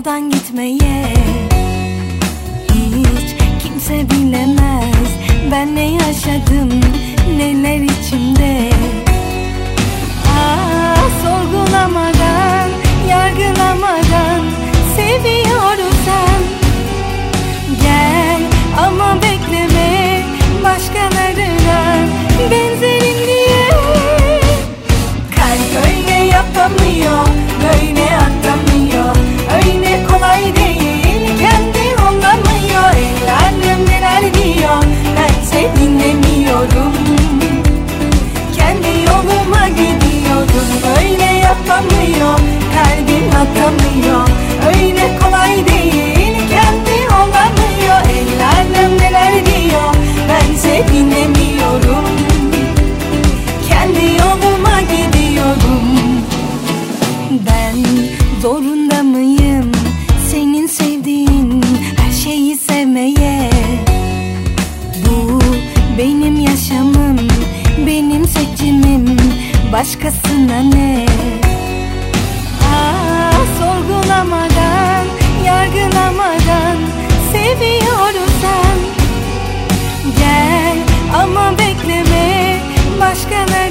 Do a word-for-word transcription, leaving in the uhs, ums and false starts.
buradan gitmeye. Hiç kimse bilemez ben ne yaşadım, neler içimde. Ah, sorgulamadan, yargılamadan seviyorsan gel, ama bekleme başkalarına benzerim diye. Kalp öyle yapamıyor, böyle atamıyor, öyle kolay değil, kendi olamıyor. El alem neler diyor, bense dinlemiyorum, kendi yoluma gidiyorum. Böyle yapamıyor, kalbim atamıyor, öyle kolay değil, kendi olamıyor. El alem neler diyor, bense dinlemiyorum, kendi yoluma gidiyorum. Ben zorunda mıyım senin sevdiğin her şeyi sevmeye? Bu benim yaşamım, benim seçimim, başkasına ne? Ah, sorgulamadan, yargılamadan seviyorsan gel, ama bekleme başkalarına